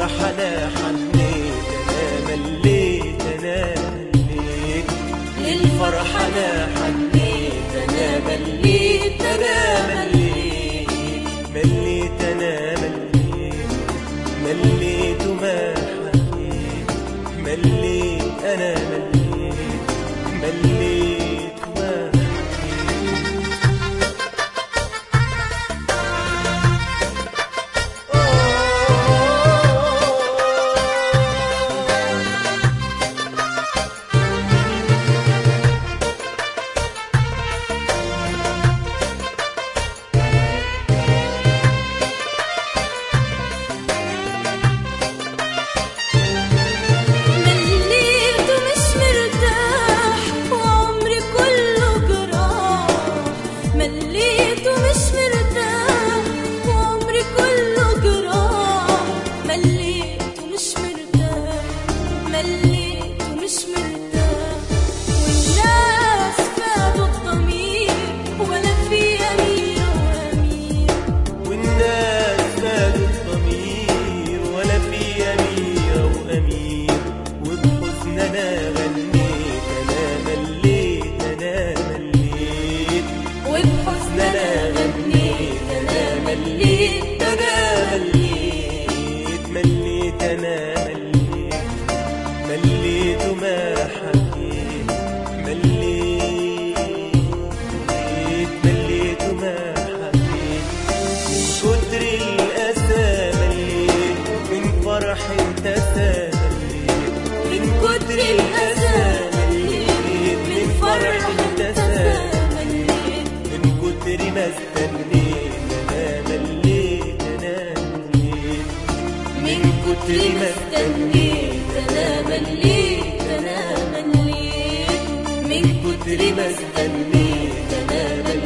للفرح انا حنيت انا مليت انا مليت للفرح انا حنيت انا مليت انا مليت مليت انا مليت مليت وما حنيت مليت انا مليت مليت وما مليت وما حكيت مليت مليت وما حكيت من كتر الأسى مليت من فرح انتسى مليت من كتر الأسى مليت من فرح انتسى مليت من كتر ما استنيت أنا مليت أنا مليت من كتر ما استنيت أنا مليت أنا مليت من كتر ما استنيت أنا مليت